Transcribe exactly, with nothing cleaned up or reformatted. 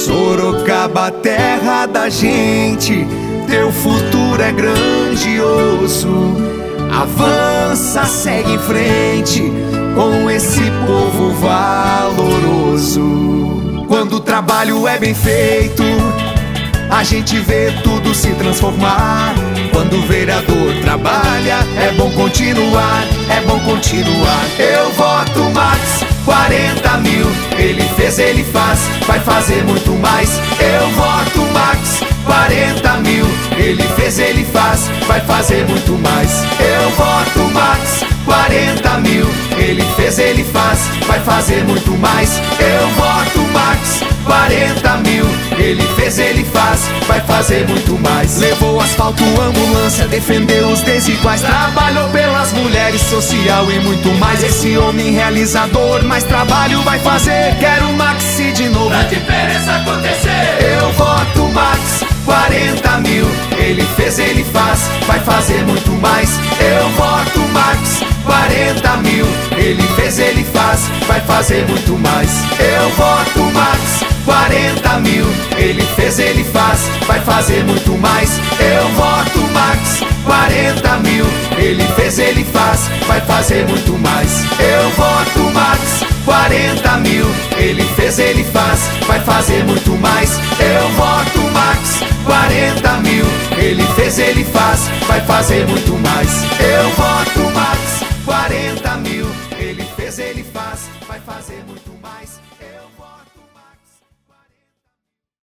Sorocaba, terra da gente, teu futuro é grandioso. Avança, segue em frente com esse povo valoroso. Quando o trabalho é bem feito, a gente vê tudo se transformar. Quando o vereador trabalha, é bom continuar, é bom continuar. Eu voto Max, quarenta mil. Ele fez, ele faz, vai fazer muito mais. Eu voto Max, quarenta mil. Ele fez, ele faz, vai fazer muito mais. Eu voto Max, quarenta mil. Ele fez, ele faz, vai fazer muito mais. Eu voto Max, quarenta mil. Ele fez, ele faz, vai fazer muito mais. Levou asfalto, ambulância, defendeu os desiguais, trabalhou pelas mulheres, social e muito mais. Esse homem realizador, mais trabalho vai fazer. Quero o Maxi de novo pra diferença acontecer. Eu voto Max, quarenta mil. Ele fez, ele faz, vai fazer muito mais. Eu voto Max, quarenta mil. Ele fez, ele faz, vai fazer muito mais. Eu voto Max, quarenta mil. Ele fez, ele faz, vai fazer muito mais. Eu voto Max, quarenta mil. Ele fez, ele faz, vai fazer muito mais. Eu voto Max, quarenta mil. Ele fez, ele faz, vai fazer muito mais. Eu voto Max, quarenta mil. Ele fez, ele faz, vai fazer muito mais. Eu voto Max, quarenta mil. Ele fez, ele faz, vai fazer muito mais.